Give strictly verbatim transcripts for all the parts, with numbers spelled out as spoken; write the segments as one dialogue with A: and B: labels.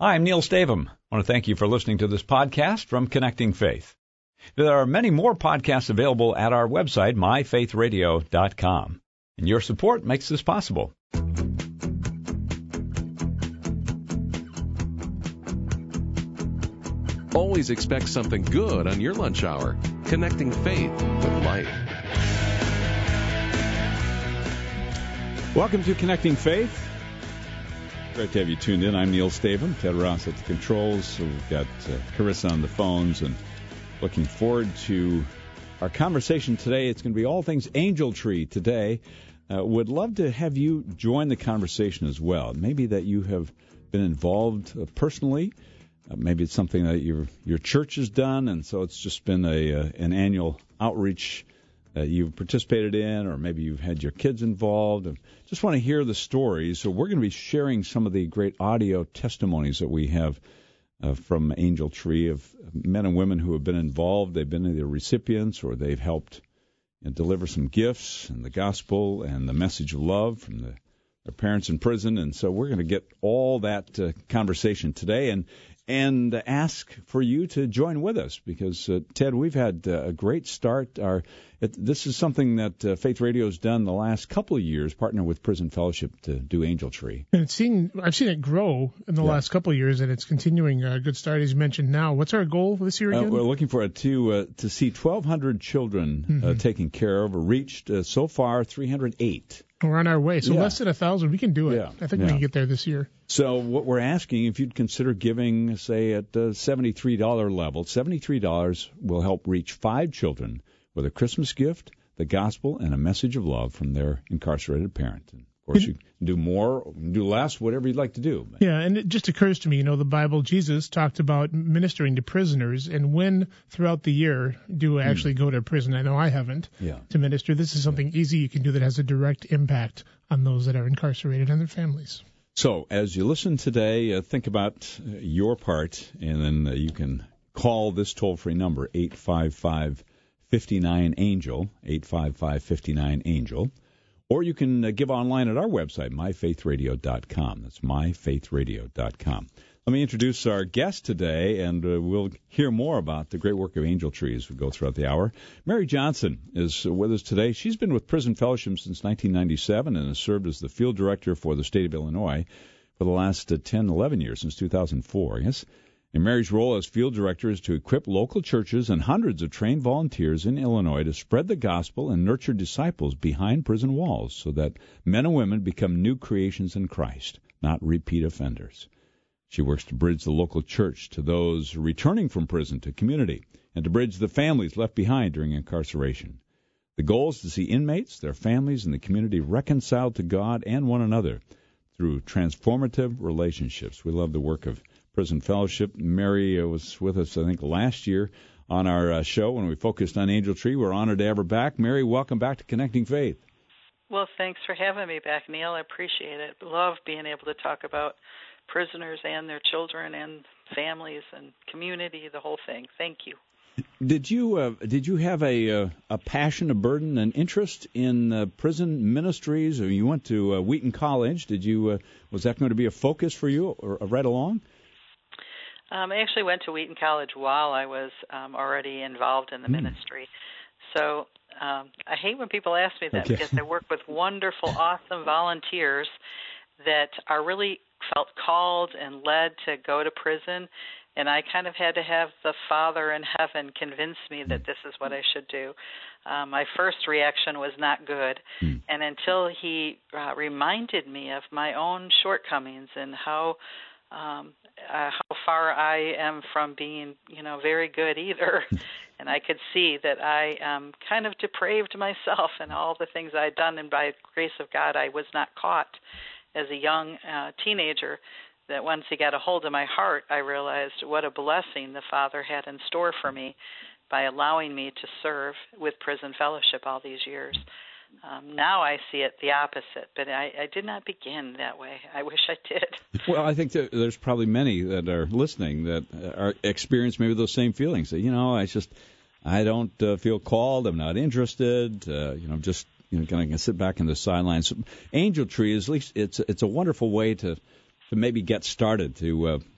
A: Hi, I'm Neil Stavum. I want to thank you for listening to this podcast from Connecting Faith. There are many more podcasts available at our website, my faith radio dot com. And your support makes this possible.
B: Always expect something good on your lunch hour. Connecting Faith with Life.
A: Welcome to Connecting Faith. Great to have you tuned in. I'm Neil Stavum, Ted Ross at the controls. So we've got uh, Carissa on the phones, and looking forward to our conversation today. It's going to be all things Angel Tree today. Uh, would love to have you join the conversation as well. Maybe that you have been involved uh, personally. Uh, maybe it's something that your your church has done, and so it's just been a uh, an annual outreach that you've participated in, or maybe you've had your kids involved. And just want to hear the stories. So we're going to be sharing some of the great audio testimonies that we have uh, from Angel Tree of men and women who have been involved. They've been either recipients or they've helped you know, deliver some gifts and the gospel and the message of love from the, their parents in prison. And so we're going to get all that uh, conversation today and and ask for you to join with us because, uh, Ted, we've had uh, a great start. Our it, This is something that uh, Faith Radio has done the last couple of years, partner with Prison Fellowship to do Angel Tree.
C: And it's seen, I've seen it grow in the yeah. last couple of years, and it's continuing a good start, as you mentioned now. What's our goal this year again?
A: Uh, we're looking for it to, uh, to see twelve hundred children mm-hmm. uh, taken care of, or reached uh, so far three hundred eight.
C: We're on our way. So
A: yeah.
C: less than a thousand, we can do it.
A: Yeah.
C: I think
A: yeah.
C: we can get there this year.
A: So what we're asking, if you'd consider giving, say, at the seventy-three dollars level, seventy-three dollars will help reach five children with a Christmas gift, the gospel, and a message of love from their incarcerated parent. And of course, you can do more, do less, whatever you'd like to do.
C: Yeah, and it just occurs to me, you know, the Bible, Jesus talked about ministering to prisoners, and when throughout the year do I actually mm. go to prison? I know I haven't
A: yeah.
C: to minister. This is something easy you can do that has a direct impact on those that are incarcerated and their families.
A: So as you listen today, uh, think about uh, your part, and then uh, you can call this toll-free number, eight five five, five nine, ANGEL, eight five five, five nine, ANGEL. Or you can uh, give online at our website, my faith radio dot com. That's my faith radio dot com. Let me introduce our guest today, and uh, we'll hear more about the great work of Angel Tree as we go throughout the hour. Mary Johnson is with us today. She's been with Prison Fellowship since nineteen ninety-seven and has served as the field director for the state of Illinois for the last uh, ten, eleven years, since two thousand four, I guess. And Mary's role as field director is to equip local churches and hundreds of trained volunteers in Illinois to spread the gospel and nurture disciples behind prison walls so that men and women become new creations in Christ, not repeat offenders. She works to bridge the local church to those returning from prison to community and to bridge the families left behind during incarceration. The goal is to see inmates, their families, and the community reconciled to God and one another through transformative relationships. We love the work of Prison Fellowship. Mary uh, was with us, I think, last year on our uh, show when we focused on Angel Tree. We're honored to have her back. Mary, welcome back to Connecting Faith.
D: Well, thanks for having me back, Neil. I appreciate it. Love being able to talk about prisoners and their children and families and community, the whole thing. Thank you.
A: Did you uh, did you have a uh, a passion, a burden, an interest in uh, prison ministries? Or you went to uh, Wheaton College. Did you uh, was that going to be a focus for you or, or right along?
D: Um, I actually went to Wheaton College while I was um, already involved in the mm. ministry. So um, I hate when people ask me that okay. because I work with wonderful, awesome volunteers that are really felt called and led to go to prison. And I kind of had to have the Father in heaven convince me that this is what I should do. Uh, my first reaction was not good. Mm. And until he uh, reminded me of my own shortcomings and how um, uh, how far I am from being, you know, very good either. And I could see that I um, kind of depraved myself and all the things I had done. And by the grace of God, I was not caught as a young uh, teenager. That once he got a hold of my heart, I realized what a blessing the Father had in store for me by allowing me to serve with Prison Fellowship all these years. Um, now I see it the opposite, but I, I did not begin that way. I wish I did.
A: Well, I think that there's probably many that are listening that are experience maybe those same feelings. That, you know, I just I don't uh, feel called. I'm not interested. Uh, you know, I'm just you know going to sit back in the sidelines. Angel Tree is at least it's it's a wonderful way to. to maybe get started, to uh,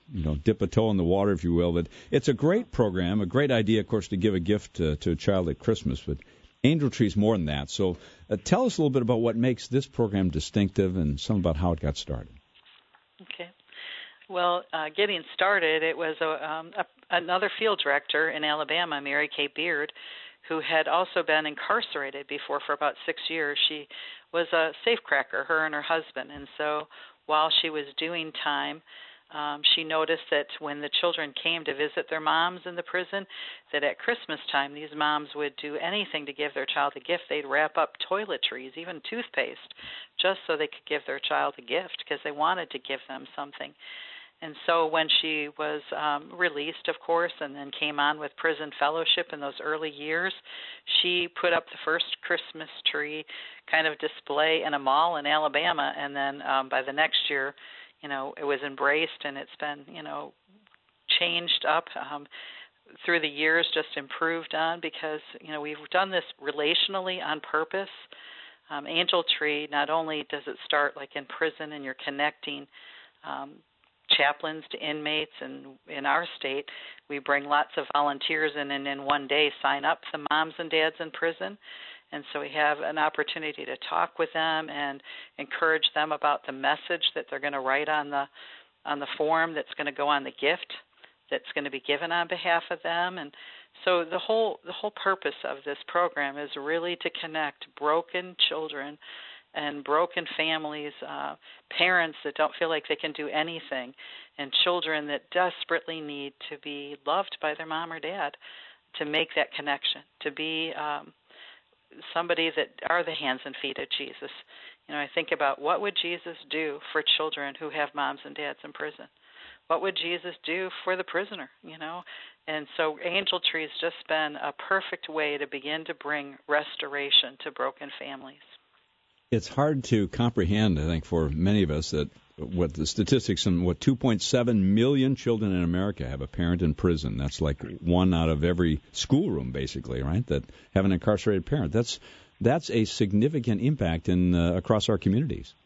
A: you know, dip a toe in the water, if you will. But it's a great program, a great idea, of course, to give a gift uh, to a child at Christmas. But Angel Tree is more than that. So uh, tell us a little bit about what makes this program distinctive and some about how it got started.
D: Okay. Well, uh, getting started, it was a, um, a, another field director in Alabama, Mary Kay Beard, who had also been incarcerated before for about six years. She was a safecracker, her and her husband. And so while she was doing time, um, she noticed that when the children came to visit their moms in the prison, that at Christmas time, these moms would do anything to give their child a gift. They'd wrap up toiletries, even toothpaste, just so they could give their child a gift because they wanted to give them something. And so when she was um, released, of course, and then came on with prison fellowship in those early years, she put up the first Christmas tree kind of display in a mall in Alabama. And then um, by the next year, you know, it was embraced, and it's been, you know, changed up um, through the years, just improved on, because, you know, we've done this relationally on purpose. Um, Angel Tree, not only does it start like in prison and you're connecting um, chaplains to inmates, and in our state, we bring lots of volunteers in, and in one day sign up the moms and dads in prison. And so we have an opportunity to talk with them and encourage them about the message that they're going to write on the on the form that's going to go on the gift that's going to be given on behalf of them. And so the whole the whole purpose of this program is really to connect broken children and broken families, uh, parents that don't feel like they can do anything, and children that desperately need to be loved by their mom or dad, to make that connection, to be um, somebody that are the hands and feet of Jesus. You know, I think about what would Jesus do for children who have moms and dads in prison? What would Jesus do for the prisoner, you know? And so Angel Tree has just been a perfect way to begin to bring restoration to broken families.
A: It's hard to comprehend, I think, for many of us that what the statistics and what two point seven million children in America have a parent in prison. That's like one out of every schoolroom, basically, right? That have an incarcerated parent. That's that's a significant impact in uh, across our communities.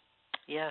D: Yes,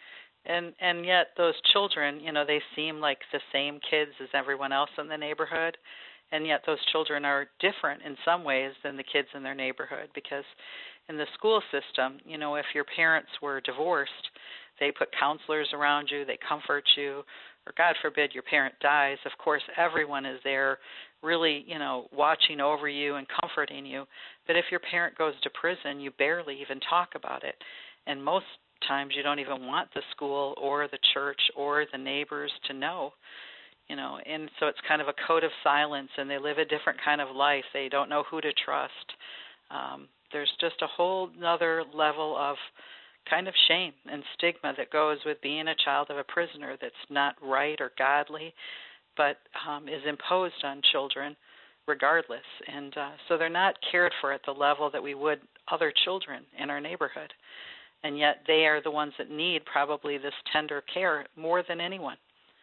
D: and and yet those children, you know, they seem like the same kids as everyone else in the neighborhood, and yet those children are different in some ways than the kids in their neighborhood, because in the school system, you know, if your parents were divorced, they put counselors around you, they comfort you, or God forbid your parent dies. Of course, everyone is there really, you know, watching over you and comforting you. But if your parent goes to prison, you barely even talk about it. And most times you don't even want the school or the church or the neighbors to know, you know. And so it's kind of a code of silence, and they live a different kind of life. They don't know who to trust. Um, there's just a whole other level of kind of shame and stigma that goes with being a child of a prisoner that's not right or godly, but um, is imposed on children regardless. And uh, so they're not cared for at the level that we would other children in our neighborhood. And yet they are the ones that need probably this tender care more than anyone.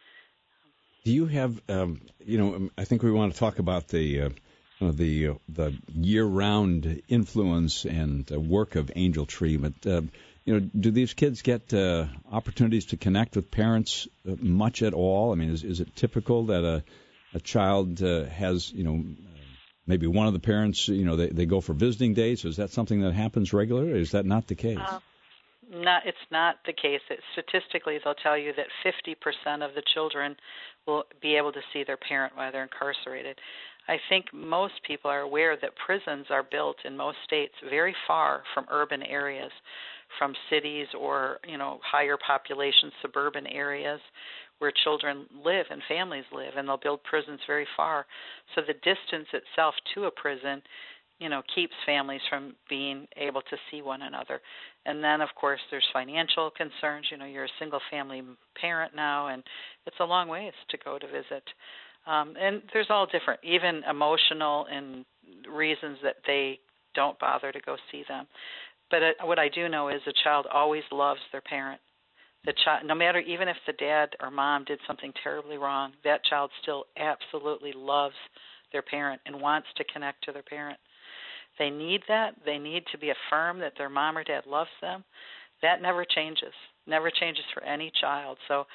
A: Do you have, um, you know, I think we want to talk about the uh, uh, the uh, the year-round influence and uh, work of Angel Tree, but uh, you know, do these kids get uh, opportunities to connect with parents uh, much at all? I mean, is is it typical that a a child uh, has, you know, maybe one of the parents, you know, they, they go for visiting days? Is that something that happens regularly, or is that not the case?
D: Uh, not, it's not the case. It, statistically, they'll tell you that fifty percent of the children will be able to see their parent while they're incarcerated. I think most people are aware that prisons are built in most states very far from urban areas, from cities or, you know, higher population suburban areas where children live and families live, and they'll build prisons very far. So the distance itself to a prison, you know, keeps families from being able to see one another. And then, of course, there's financial concerns. You know, you're a single-family parent now, and it's a long ways to go to visit. Um, and there's all different, even emotional and reasons that they don't bother to go see them. But uh, what I do know is a child always loves their parent. The child, no matter, even if the dad or mom did something terribly wrong, that child still absolutely loves their parent and wants to connect to their parent. They need that. They need to be affirmed that their mom or dad loves them. That never changes, never changes for any child. So,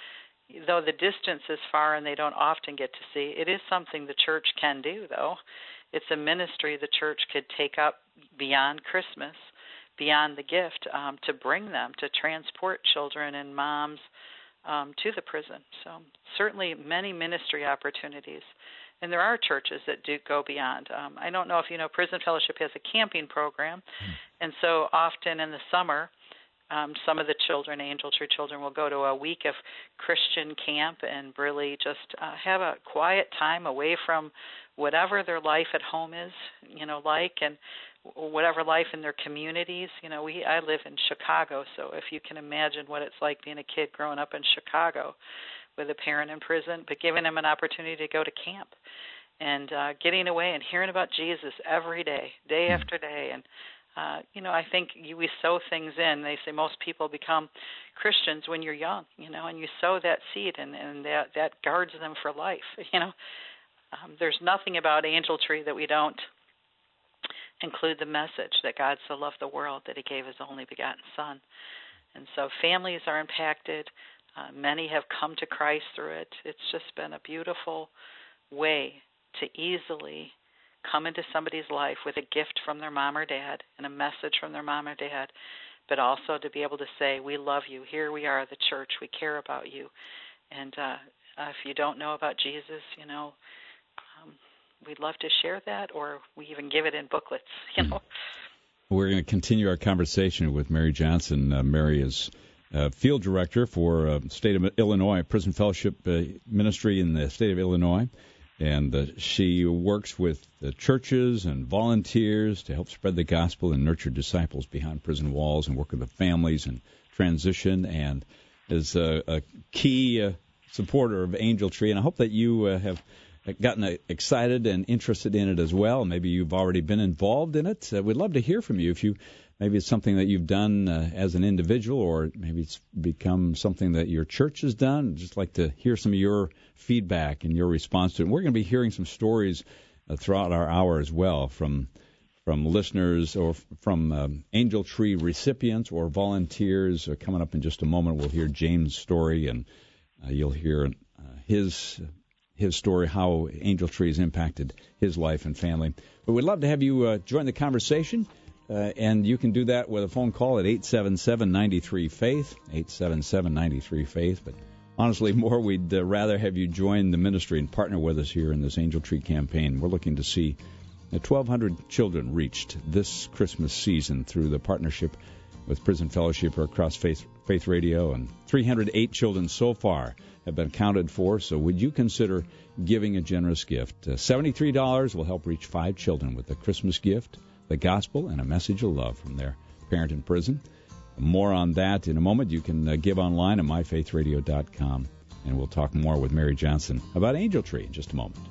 D: though the distance is far and they don't often get to see, it is something the church can do, though. It's a ministry the church could take up beyond Christmas, beyond the gift, um, to bring them, to transport children and moms um, to the prison. So certainly many ministry opportunities. And there are churches that do go beyond. Um, I don't know if you know, Prison Fellowship has a camping program, mm. and so often in the summer, um, some of the children, Angel Tree children, will go to a week of Christian camp and really just uh, have a quiet time away from whatever their life at home is, you know, like, and whatever life in their communities. You know, we I live in Chicago, so if you can imagine what it's like being a kid growing up in Chicago with a parent in prison, but giving them an opportunity to go to camp and uh, getting away and hearing about Jesus every day, day mm-hmm. after day. And, uh, you know, I think you, we sow things in. They say most people become Christians when you're young, you know, and you sow that seed, and, and that, that guards them for life, you know. Um, there's nothing about Angel Tree that we don't include the message that God so loved the world that he gave his only begotten Son. And so families are impacted. Uh, many have come to Christ through it. It's just been a beautiful way to easily come into somebody's life with a gift from their mom or dad and a message from their mom or dad, but also to be able to say, we love you. Here we are, the church. We care about you. And uh, uh, if you don't know about Jesus, you know, um, we'd love to share that, or we even give it in booklets, you know.
A: We're going to continue our conversation with Mary Johnson. Uh, Mary is Uh, field director for uh, state of Illinois, Prison Fellowship uh, Ministry in the state of Illinois, and uh, she works with uh, churches and volunteers to help spread the gospel and nurture disciples behind prison walls, and work with the families and transition, and is uh, a key uh, supporter of Angel Tree. And I hope that you uh, have gotten uh, excited and interested in it as well. Maybe you've already been involved in it. Uh, we'd love to hear from you. If you Maybe it's something that you've done uh, as an individual, or maybe it's become something that your church has done. I'd just like to hear some of your feedback and your response to it. And we're going to be hearing some stories uh, throughout our hour as well from from listeners or f- from um, Angel Tree recipients or volunteers. Uh, coming up in just a moment, we'll hear James' story, and uh, you'll hear uh, his his story, how Angel Tree has impacted his life and family. But we'd love to have you uh, join the conversation. Uh, and you can do that with a phone call at eight seven seven, nine three, faith, eight seven seven, nine three, faith. But honestly, more, we'd uh, rather have you join the ministry and partner with us here in this Angel Tree campaign. We're looking to see uh, twelve hundred children reached this Christmas season through the partnership with Prison Fellowship across Faith, Faith Radio, and three hundred eight children so far have been accounted for. So would you consider giving a generous gift? Uh, seventy-three dollars will help reach five children with a Christmas gift, the gospel, and a message of love from their parent in prison. More on that in a moment. You can uh, give online at my faith radio dot com, and we'll talk more with Mary Johnson about Angel Tree in just a moment.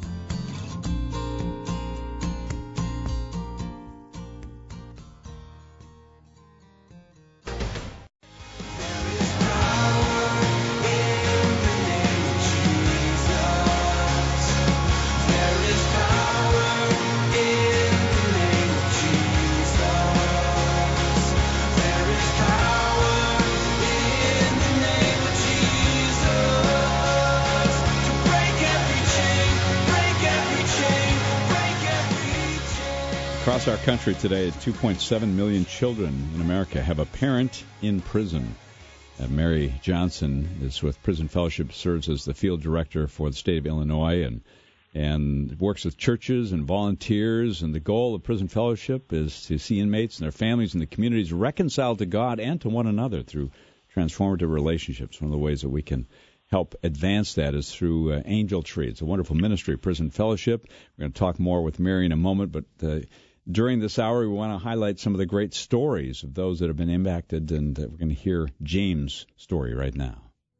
A: Across our country today, two point seven million children in America have a parent in prison. Uh, Mary Johnson is with Prison Fellowship, serves as the field director for the state of Illinois, and and works with churches and volunteers. And the goal of Prison Fellowship is to see inmates and their families and the communities reconciled to God and to one another through transformative relationships. One of the ways that we can help advance that is through uh, Angel Tree. It's a wonderful ministry, Prison Fellowship. We're going to talk more with Mary in a moment, but uh, during this hour, we want to highlight some of the great stories of those that have been impacted, and uh, we're going to hear James' story right now.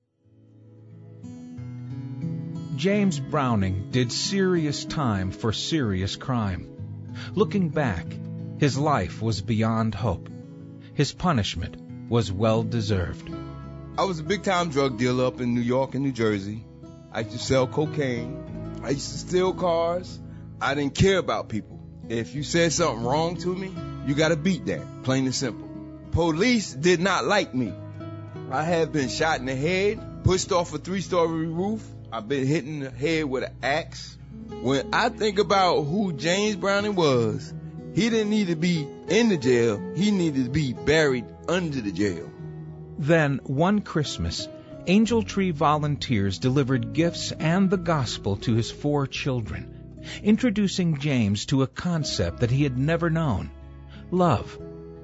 E: James Browning did serious time for serious crime. Looking back, his life was beyond hope. His punishment was well-deserved.
F: I was a big-time drug dealer up in New York and New Jersey. I used to sell cocaine. I used to steal cars. I didn't care about people. If you said something wrong to me, you got to beat that, plain and simple. Police did not like me. I have been shot in the head, pushed off a three-story roof. I've been hitting the head with an axe. When I think about who James Browning was, he didn't need to be in the jail. He needed to be buried under the jail.
E: Then, one Christmas, Angel Tree volunteers delivered gifts and the gospel to his four children, introducing James to a concept that he had never known: love.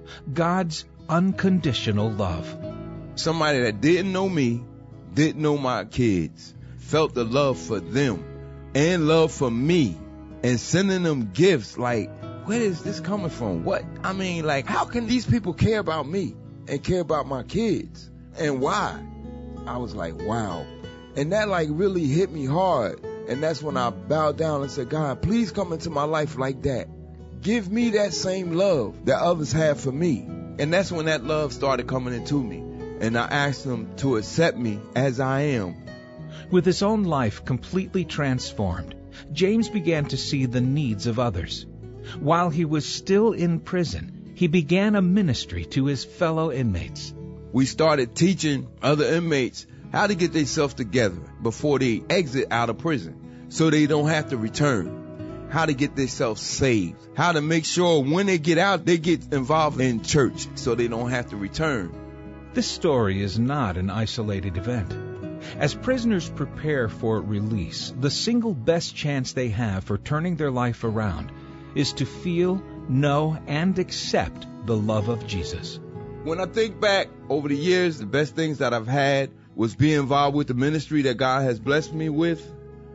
E: God's unconditional love.
F: Somebody that didn't know me, didn't know my kids, felt the love for them and love for me, and sending them gifts. Like, where is this coming from? What? I mean, like, how can these people care about me and care about my kids? And why? I was like, wow. And that like really hit me hard. And that's when I bowed down and said, God, please come into my life like that. Give me that same love that others have for me. And that's when that love started coming into me. And I asked him to accept me as I am.
E: With his own life completely transformed, James began to see the needs of others. While he was still in prison, he began a ministry to his fellow inmates.
F: We started teaching other inmates how to get themselves together before they exit out of prison so they don't have to return, how to get themselves saved, how to make sure when they get out, they get involved in church so they don't have to return.
E: This story is not an isolated event. As prisoners prepare for release, the single best chance they have for turning their life around is to feel, know, and accept the love of Jesus.
F: When I think back over the years, the best things that I've had was being involved with the ministry that God has blessed me with.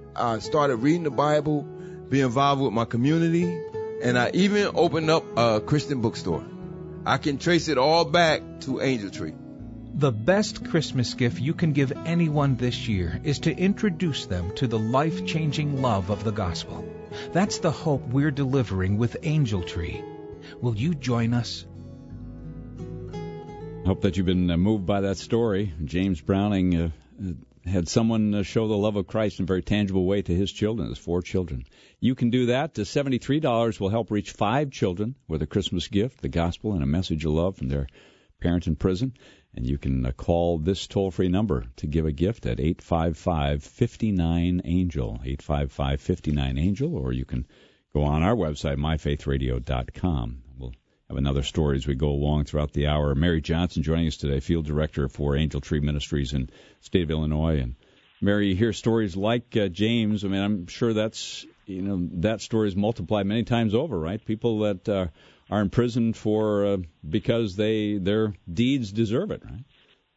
F: I started reading the Bible, being involved with my community, and I even opened up a Christian bookstore. I can trace it all back to Angel Tree.
E: The best Christmas gift you can give anyone this year is to introduce them to the life-changing love of the gospel. That's the hope we're delivering with Angel Tree. Will you join us?
A: Hope that you've been uh, moved by that story. James Browning uh, had someone uh, show the love of Christ in a very tangible way to his children, his four children. You can do that. The seventy-three dollars will help reach five children with a Christmas gift, the gospel, and a message of love from their parents in prison. And you can uh, call this toll-free number to give a gift at eight five five, five nine, ANGEL, eight five five, five nine, ANGEL, or you can go on our website, my faith radio dot com. We'll have another story as we go along throughout the hour. Mary Johnson joining us today, Field Director for Angel Tree Ministries in the state of Illinois. And Mary, you hear stories like uh, James. I mean, I'm sure that's, you know, that story is multiplied many times over, right? People that uh, are in prison for uh, because they their deeds deserve it, right?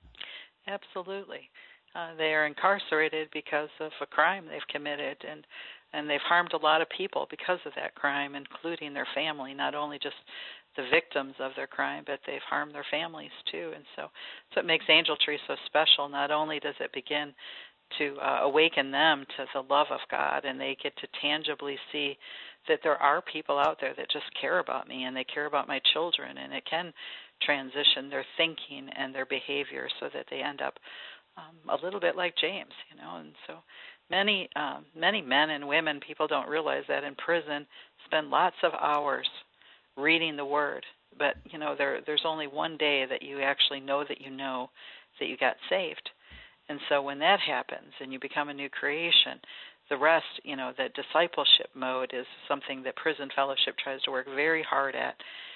D: Absolutely. Uh, they are incarcerated because of a crime they've committed, and and they've harmed a lot of people because of that crime, including their family, not only just the victims of their crime, but they've harmed their families too. And so that's what makes Angel Tree so special. Not only does it begin to uh, awaken them to the love of God, and they get to tangibly see that there are people out there that just care about me, and they care about my children, and it can transition their thinking and their behavior so that they end up um, a little bit like James, you know. And so many, um, many men and women, people don't realize that in prison, spend lots of hours reading the Word, but you know, there, there's only one day that you actually know that you know that you got saved. And so when that happens and you become a new creation, the rest, you know, the discipleship mode is something that Prison Fellowship tries to work very hard at,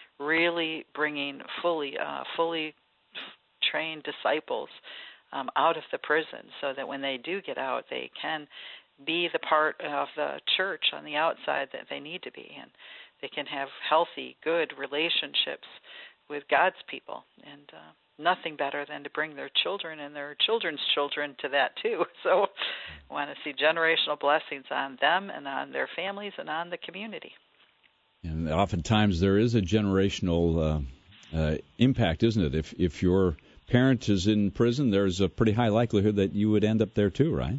D: really bringing fully, uh, fully trained disciples um, out of the prison so that when they do get out, they can be the part of the church on the outside that they need to be, and they can have healthy, good relationships with God's people. And uh, nothing better than to bring their children and their children's children to that too. So I want to see generational blessings on them and on their families and on the community.
A: And oftentimes there is a generational uh, uh, impact, isn't it? If if your parent is in prison, there's a pretty high likelihood that you would end up there too, right?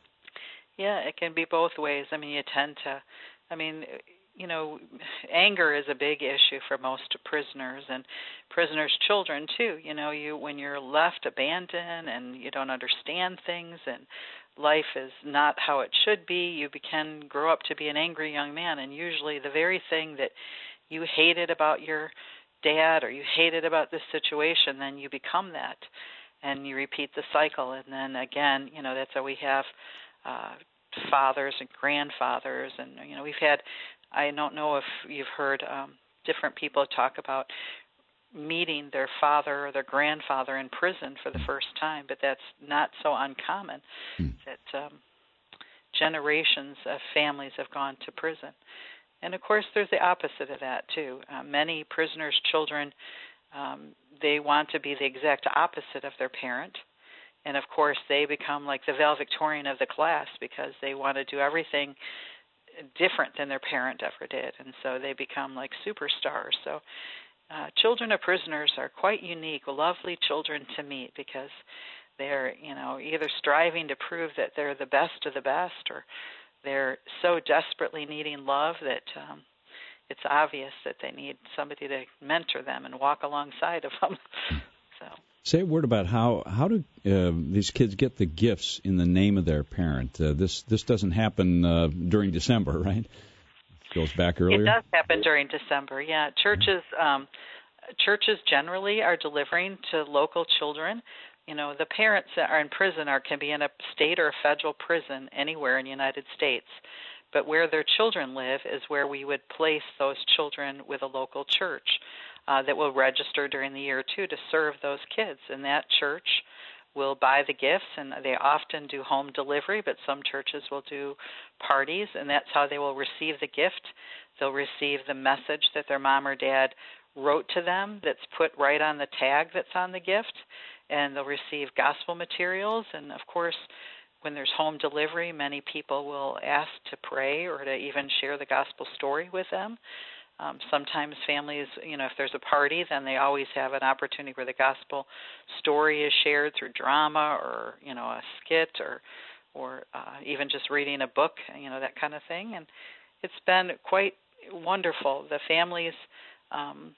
D: Yeah, it can be both ways. I mean, you tend to, I mean, you know, anger is a big issue for most prisoners, and prisoners' children too. You know, you when you're left abandoned and you don't understand things and life is not how it should be, you can grow up to be an angry young man, and usually the very thing that you hated about your dad or you hated about this situation, then you become that. and you repeat the cycle. And then again, you know, that's how we have uh, fathers and grandfathers, and you know, we've had. I don't know if you've heard um, different people talk about meeting their father or their grandfather in prison for the first time, but that's not so uncommon. Mm. That um, generations of families have gone to prison. And, of course, there's the opposite of that, too. Uh, many prisoners' children, um, they want to be the exact opposite of their parent. And, of course, they become like the valedictorian of the class because they want to do everything different than their parent ever did. And so they become like superstars. So uh, children of prisoners are quite unique, lovely children to meet because they're, you know, either striving to prove that they're the best of the best, or they're so desperately needing love that um, it's obvious that they need somebody to mentor them and walk alongside of them. So,
A: say a word about how how do uh, these kids get the gifts in the name of their parent? Uh, this this doesn't happen uh, during December, right? It goes back earlier.
D: It does happen during December. Yeah, churches um, churches generally are delivering to local children. You know, the parents that are in prison are can be in a state or a federal prison anywhere in the United States. But where their children live is where we would place those children with a local church uh, that will register during the year, too, to serve those kids. And that church will buy the gifts, and they often do home delivery, but some churches will do parties, and that's how they will receive the gift. They'll receive the message that their mom or dad wrote to them that's put right on the tag that's on the gift, and they'll receive gospel materials. And, of course, when there's home delivery, many people will ask to pray or to even share the gospel story with them. Um, sometimes families, you know, if there's a party, then they always have an opportunity where the gospel story is shared through drama or, you know, a skit or or uh, even just reading a book, you know, that kind of thing. And it's been quite wonderful. The families, um,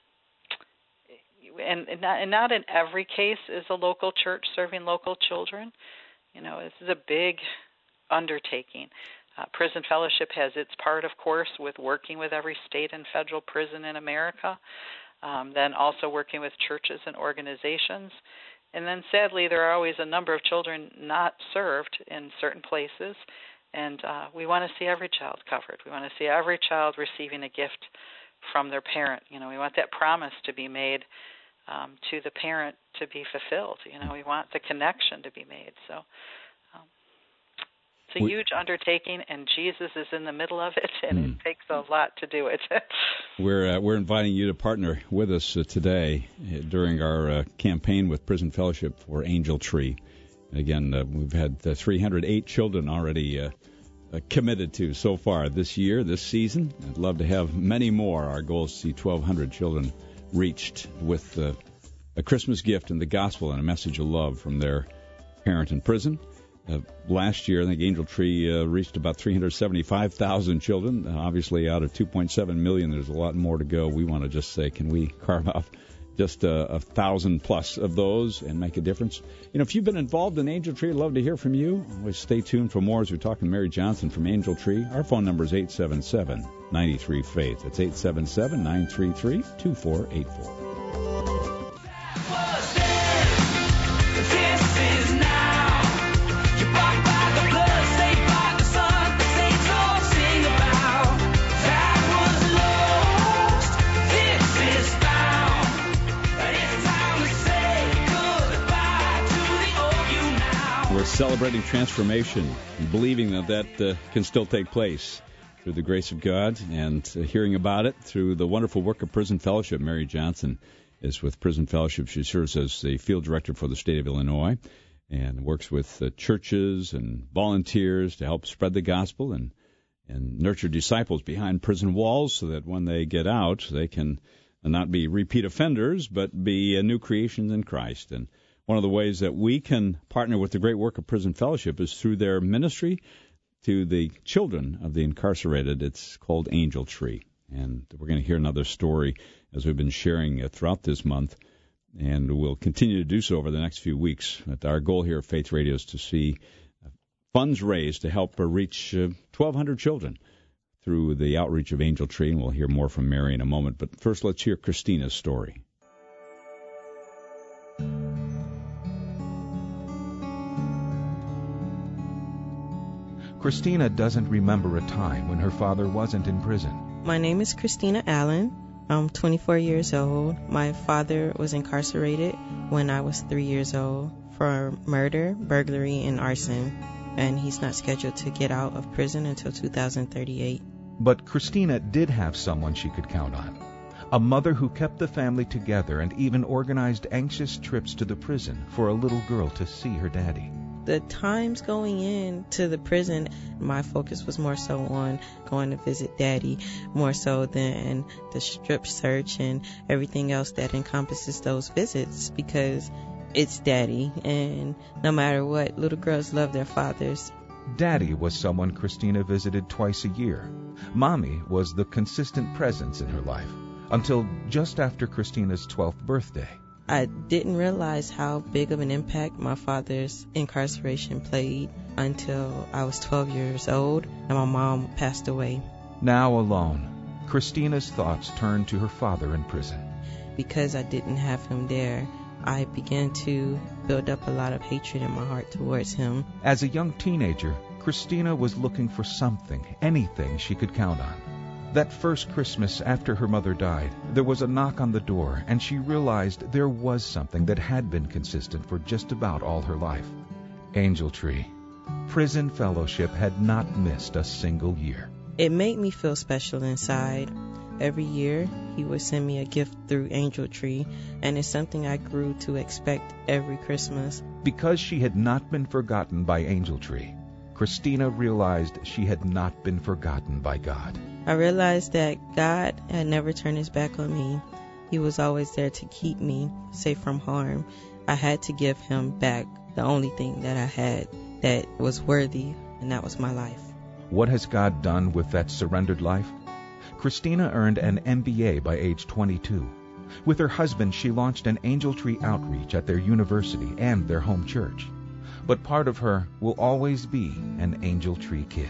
D: and, and, not, and not in every case is a local church serving local children. You know, this is a big undertaking. Uh, Prison Fellowship has its part, of course, with working with every state and federal prison in America, um, then also working with churches and organizations. And then, sadly, there are always a number of children not served in certain places, and uh, we want to see every child covered. We want to see every child receiving a gift from their parent. You know, we want that promise to be made um, to the parent to be fulfilled. You know, we want the connection to be made. So um, it's a we, huge undertaking, and Jesus is in the middle of it, and mm. it takes a lot to do it.
A: we're uh, we're inviting you to partner with us uh, today uh, during our uh, campaign with Prison Fellowship for Angel Tree. Again, uh, we've had uh, three hundred eight children already uh, uh, committed to so far this year, this season. I'd love to have many more. Our goal is to see twelve hundred children reached with uh, a Christmas gift and the gospel and a message of love from their parent in prison. Uh, last year, I think Angel Tree uh, reached about three hundred seventy-five thousand children. Uh, obviously, out of two point seven million, there's a lot more to go. We want to just say, can we carve off just a, a thousand plus of those and make a difference? You know, if you've been involved in Angel Tree, I'd love to hear from you. Always stay tuned for more as we talk to Mary Johnson from Angel Tree. Our phone number is eight seven seven, nine three, faith. That's eight seven seven, nine three three, two four eight four. Celebrating transformation, and believing that that uh, can still take place through the grace of God, and uh, hearing about it through the wonderful work of Prison Fellowship. Mary Johnson is with Prison Fellowship. She serves as the field director for the state of Illinois and works with uh, churches and volunteers to help spread the gospel and, and nurture disciples behind prison walls so that when they get out, they can not be repeat offenders, but be uh, new creations in Christ. And one of the ways that we can partner with the great work of Prison Fellowship is through their ministry to the children of the incarcerated. It's called Angel Tree. And we're going to hear another story as we've been sharing uh, throughout this month, and we'll continue to do so over the next few weeks. But our goal here at Faith Radio is to see funds raised to help uh, reach uh, twelve hundred children through the outreach of Angel Tree, and we'll hear more from Mary in a moment. But first, let's hear Christina's story.
E: Christina doesn't remember a time when her father wasn't in prison.
G: My name is Christina Allen. I'm twenty-four years old. My father was incarcerated when I was three years old for murder, burglary, and arson, and he's not scheduled to get out of prison until two thousand thirty-eight.
E: But Christina did have someone she could count on. A mother who kept the family together and even organized anxious trips to the prison for a little girl to see her daddy.
G: The times going in to the prison, my focus was more so on going to visit daddy, more so than the strip search and everything else that encompasses those visits, because it's daddy, and no matter what, little girls love their fathers.
E: Daddy was someone Christina visited twice a year. Mommy was the consistent presence in her life, until just after Christina's twelfth birthday.
G: I didn't realize how big of an impact my father's incarceration played until I was twelve years old and my mom passed away.
E: Now alone, Christina's thoughts turned to her father in prison.
G: Because I didn't have him there, I began to build up a lot of hatred in my heart towards him.
E: As a young teenager, Christina was looking for something, anything she could count on. That first Christmas after her mother died, there was a knock on the door, and she realized there was something that had been consistent for just about all her life. Angel Tree. Prison fellowship had not missed a single year.
G: It made me feel special inside. Every year, he would send me a gift through Angel Tree, and it's something I grew to expect every Christmas.
E: Because she had not been forgotten by Angel Tree, Christina realized she had not been forgotten by God.
G: I realized that God had never turned his back on me. He was always there to keep me safe from harm. I had to give him back the only thing that I had that was worthy, and that was my life.
E: What has God done with that surrendered life? Christina earned an M B A by age twenty-two. With her husband, she launched an Angel Tree outreach at their university and their home church. But part of her will always be an Angel Tree kid.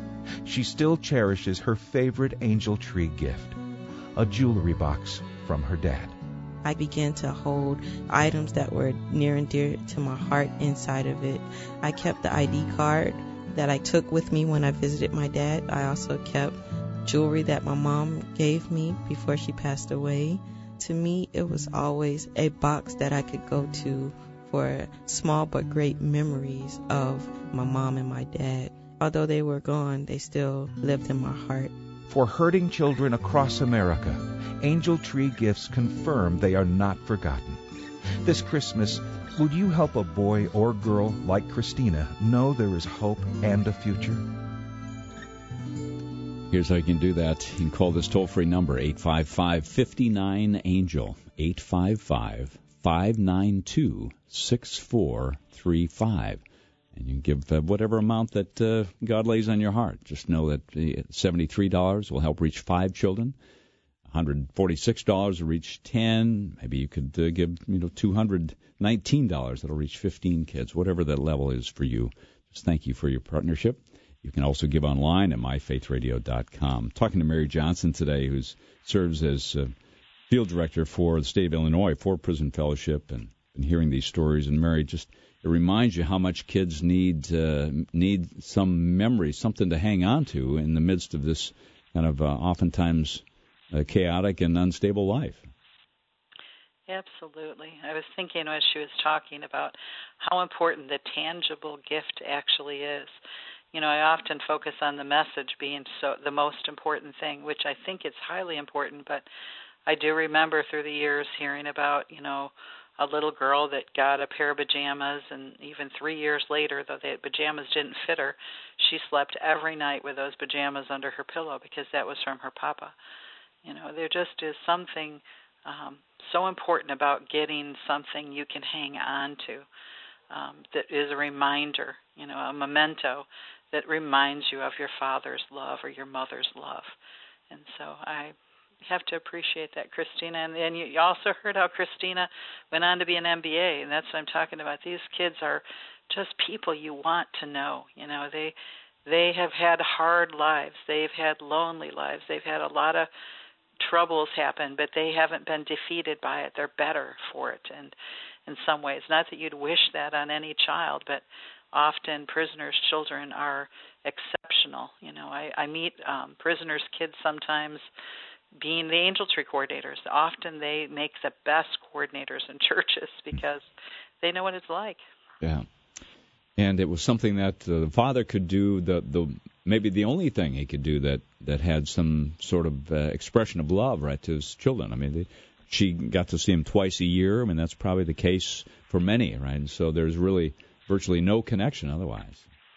E: She still cherishes her favorite Angel Tree gift, a jewelry box from her dad.
G: I began to hold items that were near and dear to my heart inside of it. I kept the I D card that I took with me when I visited my dad. I also kept jewelry that my mom gave me before she passed away. To me, it was always a box that I could go to for small but great memories of my mom and my dad. Although they were gone, they still lived in my heart.
E: For hurting children across America, Angel Tree gifts confirm they are not forgotten. This Christmas, would you help a boy or girl like Christina know there is hope and a future?
A: Here's how you can do that. You can call this toll-free number, eight five five, five nine, ANGEL, eight five five, five nine two, six four three five. And you can give uh, whatever amount that uh, God lays on your heart. Just know that uh, seventy-three dollars will help reach five children. one hundred forty-six dollars will reach ten. Maybe you could uh, give, you know, two hundred nineteen dollars. That'll reach fifteen kids, whatever that level is for you. Just thank you for your partnership. You can also give online at my faith radio dot com. Talking to Mary Johnson today, who serves as uh, field director for the state of Illinois for Prison Fellowship, and been hearing these stories. And Mary, just it reminds you how much kids need uh, need some memory, something to hang on to in the midst of this kind of uh, oftentimes uh, chaotic and unstable life.
D: Absolutely. I was thinking as she was talking about how important the tangible gift actually is. You know, I often focus on the message being so the most important thing, which I think is highly important, but I do remember through the years hearing about, you know, a little girl that got a pair of pajamas, and even three years later, though the pajamas didn't fit her, she slept every night with those pajamas under her pillow because that was from her papa. You know, there just is something um, so important about getting something you can hang on to um, that is a reminder, you know, a memento that reminds you of your father's love or your mother's love. And so I have to appreciate that, Christina. And then you also heard how Christina went on to be an M B A, and that's what I'm talking about. These kids are just people you want to know. You know, they they have had hard lives. They've had lonely lives. They've had a lot of troubles happen, but they haven't been defeated by it. They're better for it. And in some ways, not that you'd wish that on any child, but often prisoners' children are exceptional. You know, I, I meet um, prisoners' kids sometimes being the angel tree coordinators. Often they make the best coordinators in churches because they know what it's like.
A: Yeah. And it was something that uh, the father could do, the the maybe the only thing he could do that, that had some sort of uh, expression of love, right, to his children. I mean, they, she got to see him twice a year. I mean, that's probably the case for many, right? And so there's really virtually no connection otherwise.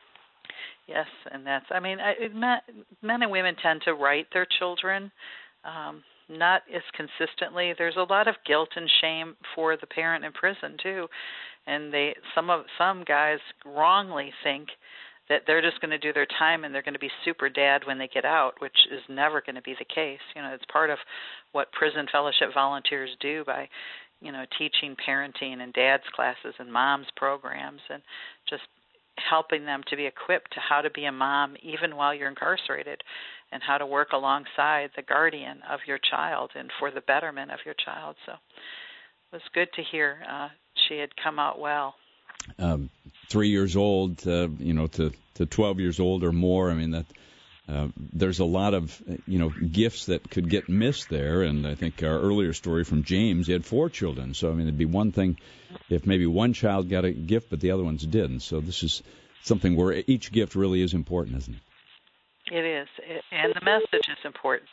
D: Yes, and that's, I mean, I, men, men and women tend to write their children, um, not as consistently. There's a lot of guilt and shame for the parent in prison, too. And they some of some guys wrongly think that they're just going to do their time and they're going to be super dad when they get out, which is never going to be the case. You know, it's part of what prison fellowship volunteers do by, you know, teaching parenting and dad's classes and mom's programs and just helping them to be equipped to how to be a mom even while you're incarcerated and how to work alongside the guardian of your child and for the betterment of your child. So it was good to hear uh, she had come out well.
A: Um, three years old, uh, you know, to, to twelve years old or more. I mean, that uh, there's a lot of, you know, gifts that could get missed there. And I think our earlier story from James, he had four children. So, I mean, it'd be one thing if maybe one child got a gift, but the other ones didn't. So this is something where each gift really is important, isn't it?
D: It is. It, and the message is important.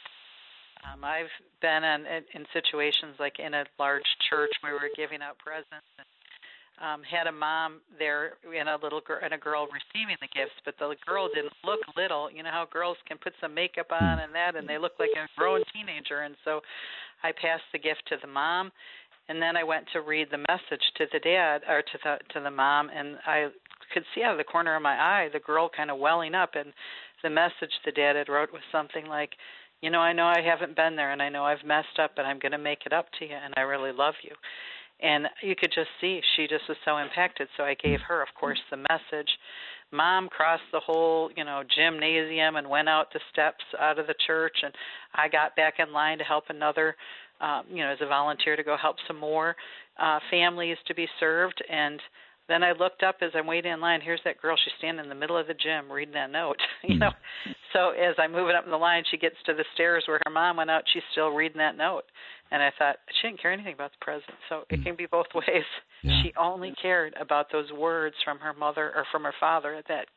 D: Um, I've been in, in situations like in a large church where we were giving out presents and um, had a mom there and a little girl and a girl receiving the gifts, but the girl didn't look little. You know how girls can put some makeup on and that, and they look like a grown teenager. And so I passed the gift to the mom, and then I went to read the message to the dad or to the to the mom, and I could see out of the corner of my eye the girl kind of welling up, and the message the dad had wrote was something like, you know, I know I haven't been there, and I know I've messed up, but I'm going to make it up to you, and I really love you. And you could just see she just was so impacted. So I gave her, of course, the message. Mom crossed the whole, you know, gymnasium and went out the steps out of the church, and I got back in line to help another, um, you know, as a volunteer to go help some more uh, families to be served. And then I looked up as I'm waiting in line. Here's that girl. She's standing in the middle of the gym reading that note. you know, so as I'm moving up in the line, she gets to the stairs where her mom went out. She's still reading that note. And I thought, she didn't care anything about the present. So it can be both ways. Yeah. She only cared about those words from her mother or from her father at that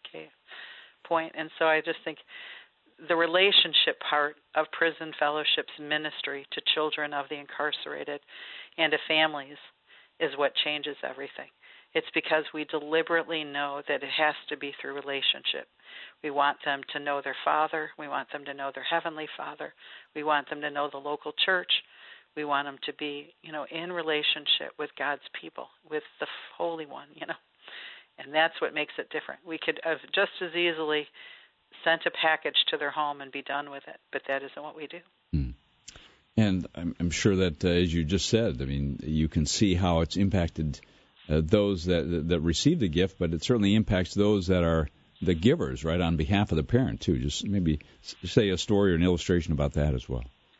D: point. And so I just think the relationship part of Prison Fellowship's ministry to children of the incarcerated and to families is what changes everything. It's because we deliberately know that it has to be through relationship. We want them to know their Father. We want them to know their Heavenly Father. We want them to know the local church. We want them to be, you know, in relationship with God's people, with the Holy One, you know. And that's what makes it different. We could have just as easily sent a package to their home and be done with it, but that isn't what we do.
A: Mm. And I'm, I'm sure that, uh, as you just said, I mean, you can see how it's impacted uh, those that that receive the gift, but it certainly impacts those that are the givers, right, on behalf of the parent, too. Just maybe say a story or an illustration about that as well.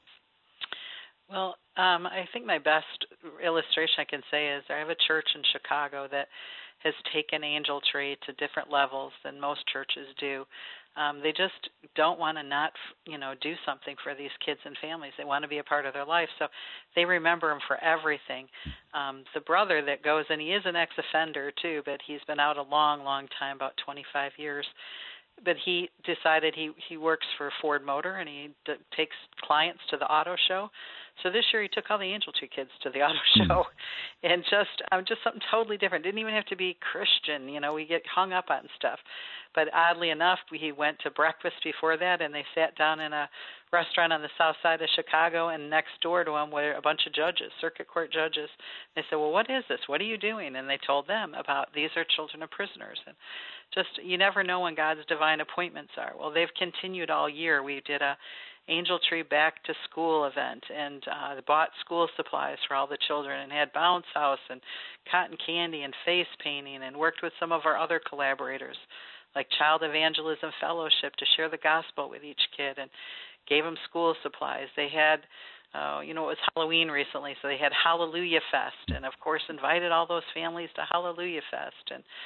D: Well, um, I think my best illustration I can say is I have a church in Chicago that has taken Angel Tree to different levels than most churches do. Um, they just don't want to not, you know, do something for these kids and families. They want to be a part of their life, so they remember them for everything. Um, the brother that goes, and he is an ex-offender too, but he's been out a long, long time, about twenty-five years. But he decided he, he works for Ford Motor, and he d- takes clients to the auto show. So this year he took all the Angel Tree kids to the auto show, and just um, just something totally different. Didn't even have to be Christian. You know, we get hung up on stuff. But oddly enough, he went to breakfast before that, and they sat down in a restaurant on the south side of Chicago, and next door to him were a bunch of judges, circuit court judges. They said, well, what is this? What are you doing? And they told them about these are children of prisoners. And just you never know when God's divine appointments are. Well, they've continued all year. We did a Angel Tree Back to School event, and uh, bought school supplies for all the children, and had bounce house and cotton candy and face painting, and worked with some of our other collaborators like Child Evangelism Fellowship to share the gospel with each kid, and gave them school supplies. They had, uh, you know, it was Halloween recently, so they had Hallelujah Fest, and of course invited all those families to Hallelujah Fest, and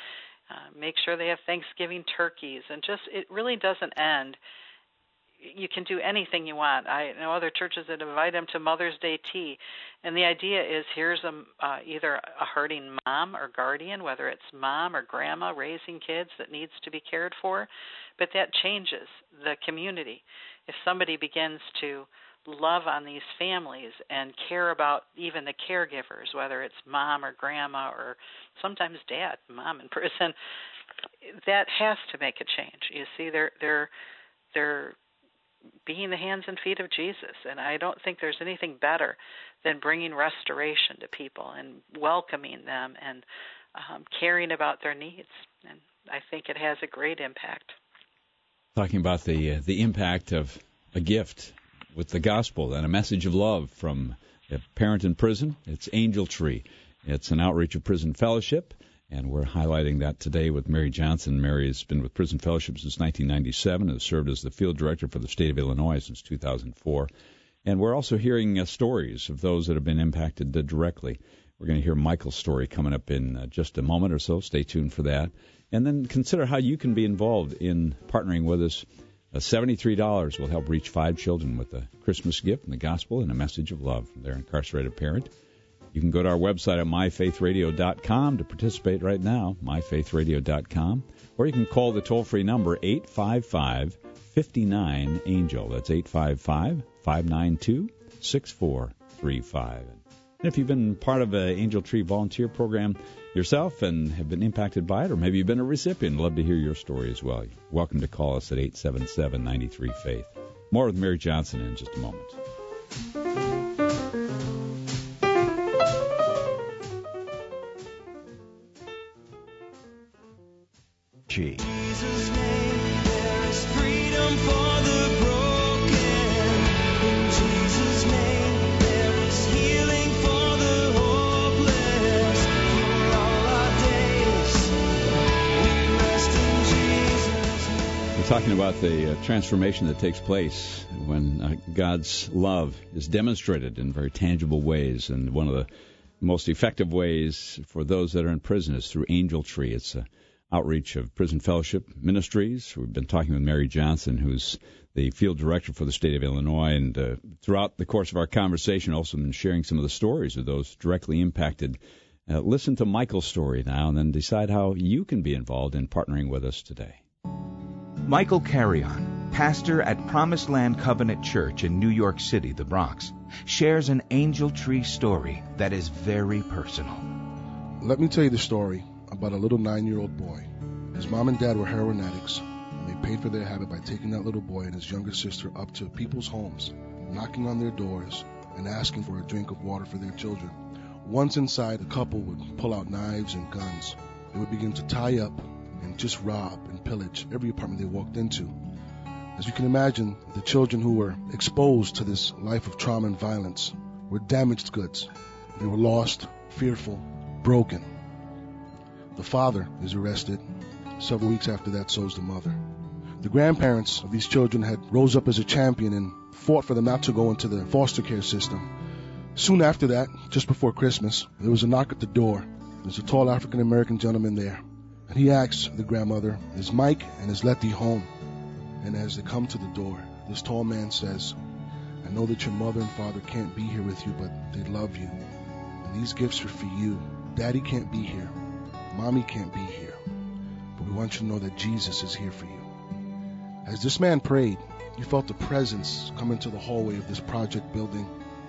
D: Uh, make sure they have Thanksgiving turkeys, and just it really doesn't end. You can do anything you want. I know other churches that invite them to Mother's Day tea, and the idea is here's a, uh, either a hurting mom or guardian, whether it's mom or grandma raising kids that needs to be cared for, but that changes the community. If somebody begins to love on these families and care about even the caregivers, whether it's mom or grandma or sometimes dad, mom in prison, that has to make a change. You see, they're they're they're being the hands and feet of Jesus, and I don't think there's anything better than bringing restoration to people and welcoming them and um, caring about their needs. And I think it has a great impact.
A: Talking about the uh, the impact of a gift with the gospel and a message of love from a parent in prison. It's Angel Tree. It's an outreach of Prison Fellowship, and we're highlighting that today with Mary Johnson. Mary has been with Prison Fellowship since nineteen ninety-seven and has served as the field director for the state of Illinois since two thousand four. And we're also hearing uh, stories of those that have been impacted uh, directly. We're going to hear Michael's story coming up in uh, just a moment or so. Stay tuned for that. And then consider how you can be involved in partnering with us. Uh, seventy-three dollars will help reach five children with a Christmas gift and the gospel and a message of love from their incarcerated parent. You can go to our website at my faith radio dot com to participate right now, my faith radio dot com, or you can call the toll-free number eight five five, five nine, ANGEL. That's eight five five, five nine two, six four three five. And if you've been part of an Angel Tree volunteer program yourself and have been impacted by it, or maybe you've been a recipient, I'd love to hear your story as well. You're welcome to call us at eight seven seven, nine three, faith. More with Mary Johnson in just a moment.
H: G.
I: Jesus' name, there is freedom for the broken. In Jesus' name, there is healing for the hopeless. For all our days, we rest in Jesus' name.
A: We're talking about the uh, transformation that takes place when uh, God's love is demonstrated in very tangible ways, and one of the most effective ways for those that are in prison is through Angel Tree. It's a outreach of Prison Fellowship Ministries. We've been talking with Mary Johnson, who's the field director for the state of Illinois, and uh, throughout the course of our conversation, also been sharing some of the stories of those directly impacted. Uh, listen to Michael's story now, and then decide how you can be involved in partnering with us today.
E: Michael Carrion, pastor at Promised Land Covenant Church in New York City, the Bronx, shares an Angel Tree story that is very personal.
J: Let me tell you the story about a little nine-year-old boy. His mom and dad were heroin addicts, and they paid for their habit by taking that little boy and his younger sister up to people's homes, knocking on their doors, and asking for a drink of water for their children. Once inside, the couple would pull out knives and guns. They would begin to tie up and just rob and pillage every apartment they walked into. As you can imagine, the children who were exposed to this life of trauma and violence were damaged goods. They were lost, fearful, broken. The father is arrested. Several weeks after that, so is the mother. The grandparents of these children had rose up as a champion and fought for them not to go into the foster care system. Soon after that, just before Christmas, there was a knock at the door. There's a tall African-American gentleman there. And he asks the grandmother, is Mike and is Letty home? And as they come to the door, this tall man says, I know that your mother and father can't be here with you, but they love you. And these gifts are for you. Daddy can't be here. Mommy can't be here, but we want you to know that Jesus is here for you. As this man prayed, you felt the presence come into the hallway of this project building.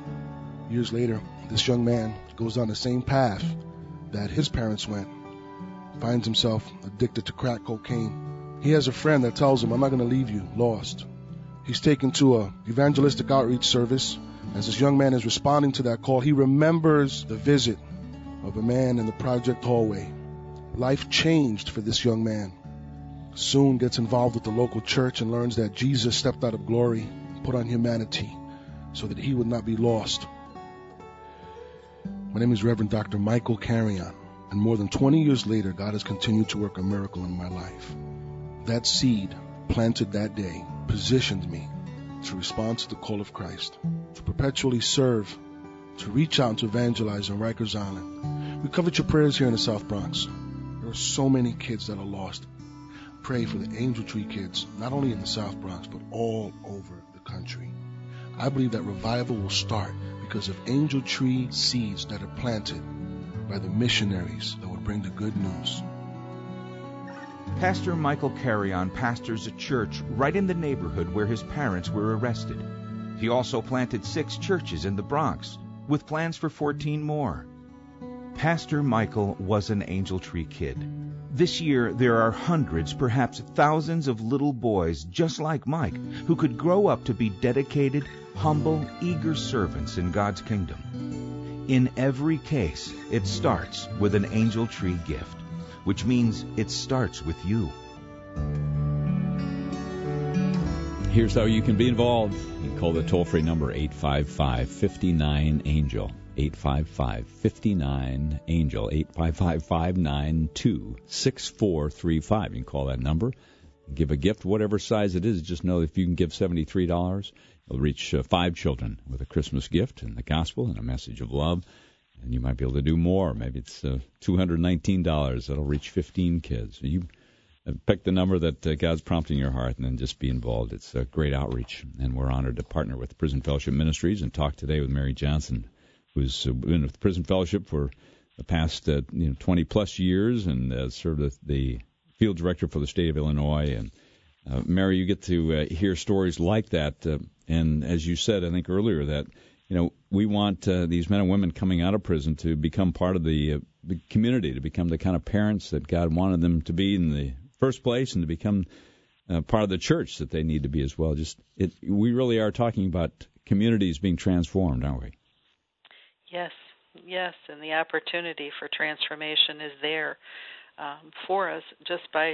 J: Years later, this young man goes down the same path that his parents went, finds himself addicted to crack cocaine. He has a friend that tells him, I'm not going to leave you lost. He's taken to a evangelistic outreach service. As this young man is responding to that call, he remembers the visit of a man in the project hallway. Life changed for this young man. Soon gets involved with the local church and learns that Jesus stepped out of glory, put on humanity, so that he would not be lost. My name is Reverend Doctor Michael Carrion, and more than twenty years later, God has continued to work a miracle in my life. That seed, planted that day, positioned me to respond to the call of Christ, to perpetually serve, to reach out and to evangelize on Rikers Island. We covered your prayers here in the South Bronx. There are so many kids that are lost. Pray for the Angel Tree kids, not only in the South Bronx, but all over the country. I believe that revival will start because of Angel Tree seeds that are planted by the missionaries that will bring the good news.
E: Pastor Michael Carrion pastors a church right in the neighborhood where his parents were arrested. He also planted six churches in the Bronx, with plans for fourteen more. Pastor Michael was an Angel Tree kid. This year, there are hundreds, perhaps thousands of little boys just like Mike who could grow up to be dedicated, humble, eager servants in God's kingdom. In every case, it starts with an Angel Tree gift, which means it starts with you.
A: Here's how you can be involved. You can call the toll-free number eight five five, five nine, ANGEL. eight five five, five nine, ANGEL. eight five five, five nine two, six four three five. You can call that number. Give a gift, whatever size it is. Just know if you can give seventy-three dollars, you'll reach uh, five children with a Christmas gift and the gospel and a message of love. And you might be able to do more. Maybe it's uh, two hundred nineteen dollars. That'll reach fifteen kids. You uh, pick the number that uh, God's prompting your heart and then just be involved. It's a great outreach. And we're honored to partner with Prison Fellowship Ministries and talk today with Mary Johnson, who's uh, been with Prison Fellowship for the past uh, you know, twenty-plus years and uh, served as the field director for the state of Illinois. And uh, Mary, you get to uh, hear stories like that. Uh, and as you said, I think earlier, that you know, we want uh, these men and women coming out of prison to become part of the, uh, the community, to become the kind of parents that God wanted them to be in the first place, and to become uh, part of the church that they need to be as well. Just it, we really are talking about communities being transformed, aren't we?
D: Yes, yes, and the opportunity for transformation is there um, for us just by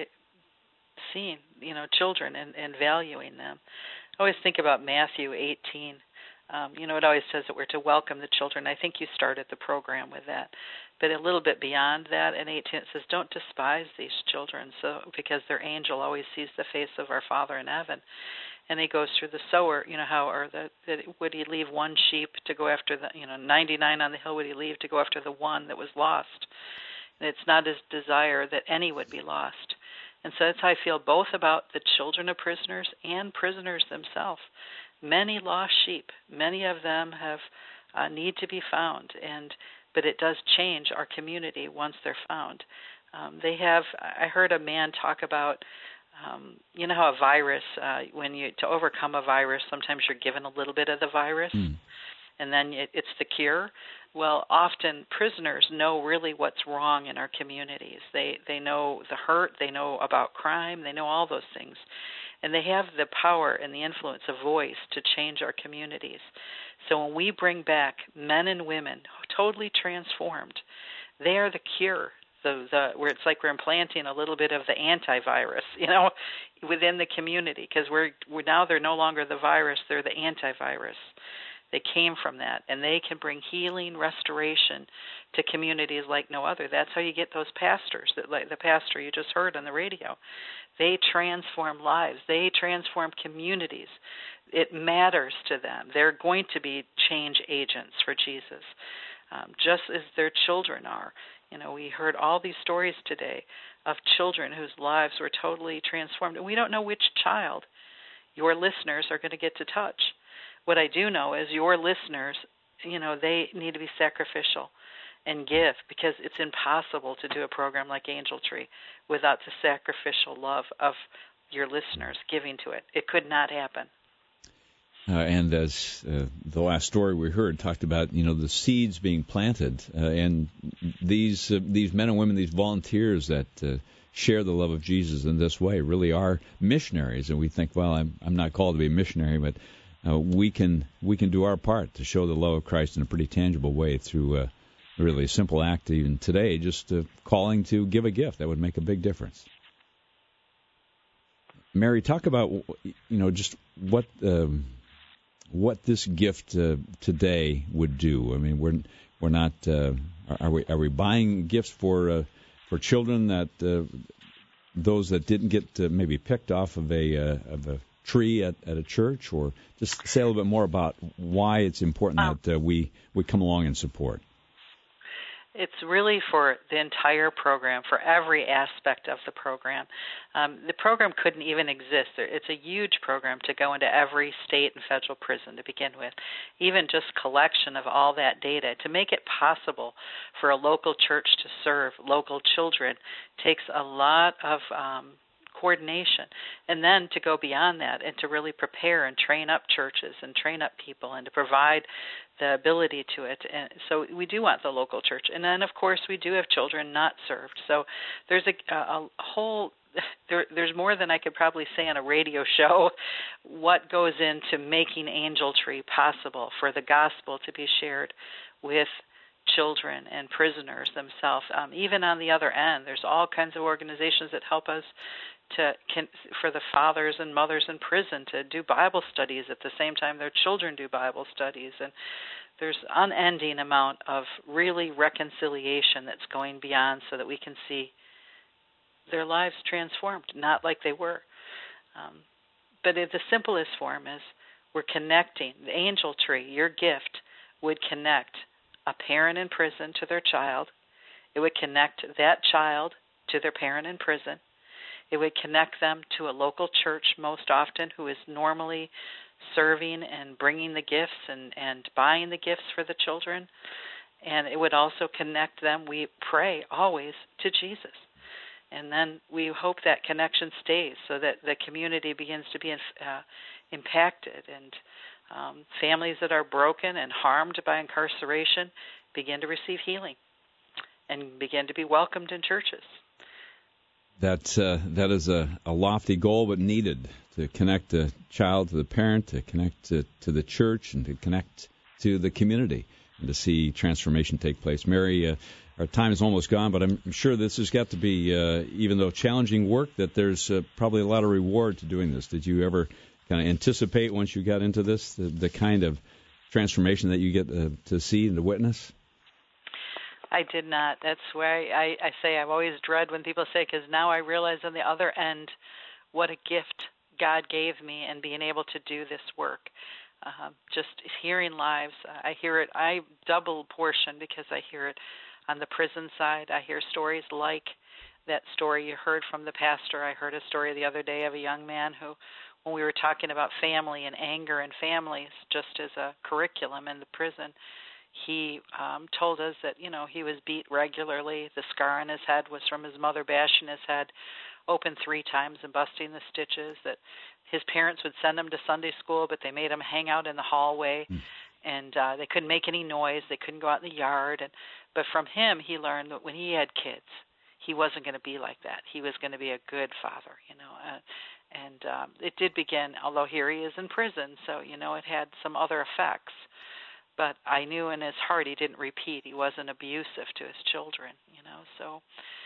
D: seeing, you know, children and, and valuing them. I always think about Matthew eighteen. Um, you know, it always says that we're to welcome the children. I think you started the program with that. But a little bit beyond that, in eighteen, it says, don't despise these children, so because their angel always sees the face of our Father in heaven. And he goes through the sower, you know, how, or the, the, would he leave one sheep to go after the, you know, ninety-nine on the hill, would he leave to go after the one that was lost? And it's not his desire that any would be lost. And so that's how I feel both about the children of prisoners and prisoners themselves. Many lost sheep, many of them have uh, need to be found, and but it does change our community once they're found. Um, they have. I heard a man talk about, um, you know, how a virus, uh, when you to overcome a virus, sometimes you're given a little bit of the virus, mm. and then it, it's the cure. Well, often prisoners know really what's wrong in our communities. They they know the hurt, they know about crime, they know all those things. And they have the power and the influence of voice to change our communities. So when we bring back men and women totally transformed, they are the cure. The, the where it's like we're implanting a little bit of the antivirus, you know, within the community, because we're, we're now they're no longer the virus; they're the antivirus. They came from that, and they can bring healing, restoration to communities like no other. That's how you get those pastors, that, like the pastor you just heard on the radio. They transform lives. They transform communities. It matters to them. They're going to be change agents for Jesus, um, just as their children are. You know, we heard all these stories today of children whose lives were totally transformed, and we don't know which child your listeners are going to get to touch. What I do know is your listeners, you know, they need to be sacrificial and give, because it's impossible to do a program like Angel Tree without the sacrificial love of your listeners giving to it. It could not happen.
A: Uh, and as uh, the last story we heard talked about, you know, the seeds being planted, uh, and these uh, these men and women, these volunteers that uh, share the love of Jesus in this way, really are missionaries. And we think, well, I'm I'm not called to be a missionary, but uh, we can we can do our part to show the love of Christ in a pretty tangible way through uh, really a simple act. Even today, just uh, calling to give a gift, that would make a big difference. Mary, talk about, you know, just what. Um, what this gift uh, today would do. I mean, we're we're not uh, are we are we buying gifts for uh, for children that uh, those that didn't get uh, maybe picked off of a uh, of a tree at, at a church, or just say a little bit more about why it's important
D: um,
A: that uh, we we come along and support.
D: It's really for the entire program, for every aspect of the program. Um, the program couldn't even exist. It's a huge program to go into every state and federal prison to begin with. Even just collection of all that data to make it possible for a local church to serve local children takes a lot of um, coordination. And then to go beyond that and to really prepare and train up churches and train up people and to provide the ability to it. And so we do want the local church. And then, of course, we do have children not served. So there's a, a whole, there, there's more than I could probably say on a radio show what goes into making Angel Tree possible for the gospel to be shared with children and prisoners themselves. Um, even on the other end, there's all kinds of organizations that help us to can, for the fathers and mothers in prison to do Bible studies at the same time their children do Bible studies. And there's unending amount of really reconciliation that's going beyond so that we can see their lives transformed, not like they were. Um, but the simplest form is we're connecting. The Angel Tree, your gift, would connect a parent in prison to their child. It would connect that child to their parent in prison. It would connect them to a local church most often who is normally serving and bringing the gifts and, and buying the gifts for the children. And it would also connect them, we pray always, to Jesus. And then we hope that connection stays so that the community begins to be uh, impacted and um, families that are broken and harmed by incarceration begin to receive healing and begin to be welcomed in churches.
A: That uh, that is a, a lofty goal, but needed to connect the child to the parent, to connect to, to the church, and to connect to the community, and to see transformation take place. Mary, uh, our time is almost gone, but I'm sure this has got to be, uh, even though challenging work, that there's uh, probably a lot of reward to doing this. Did you ever kind of anticipate once you got into this the, the kind of transformation that you get uh, to see and to witness?
D: I did not. That's why I, I say I always dread when people say, because now I realize on the other end what a gift God gave me and being able to do this work. Uh, just hearing lives, I hear it, I double portion because I hear it on the prison side. I hear stories like that story you heard from the pastor. I heard a story the other day of a young man who, when we were talking about family and anger and families just as a curriculum in the prison, he um, told us that, you know, he was beat regularly. The scar on his head was from his mother bashing his head open three times and busting the stitches, that his parents would send him to Sunday school, but they made him hang out in the hallway, mm. and uh, they couldn't make any noise. They couldn't go out in the yard. And But from him, he learned that when he had kids, he wasn't going to be like that. He was going to be a good father, you know. Uh, and um, it did begin, although here he is in prison, so, you know, it had some other effects. But I knew in his heart he didn't repeat. He wasn't abusive to his children, you know. So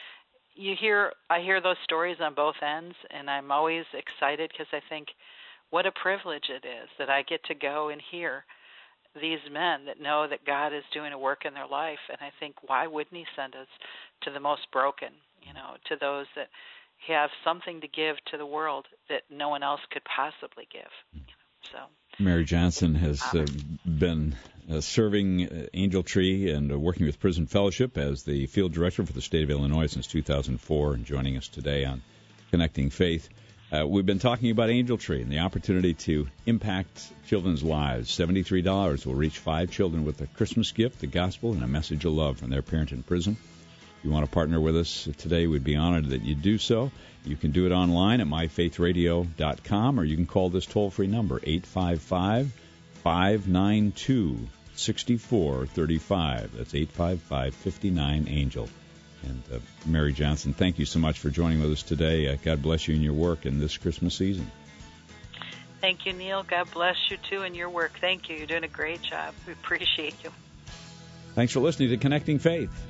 D: you hear, I hear those stories on both ends, and I'm always excited because I think what a privilege it is that I get to go and hear these men that know that God is doing a work in their life. And I think, why wouldn't he send us to the most broken, you know, to those that have something to give to the world that no one else could possibly give, you know, so.
A: Mary Johnson has uh, been uh, serving uh, Angel Tree and uh, working with Prison Fellowship as the field director for the state of Illinois since two thousand four, and joining us today on Connecting Faith. Uh, we've been talking about Angel Tree and the opportunity to impact children's lives. seventy-three dollars will reach five children with a Christmas gift, the gospel, and a message of love from their parent in prison. If you want to partner with us today, we'd be honored that you do so. You can do it online at my faith radio dot com, or you can call this toll-free number, eight five five, five nine two, six four three five. That's eight five five, five nine, ANGEL. And uh, Mary Johnson, thank you so much for joining with us today. Uh, God bless you in your work in this Christmas season.
D: Thank you, Neil. God bless you, too, in your work. Thank you. You're doing a great job. We appreciate you.
A: Thanks for listening to Connecting Faith.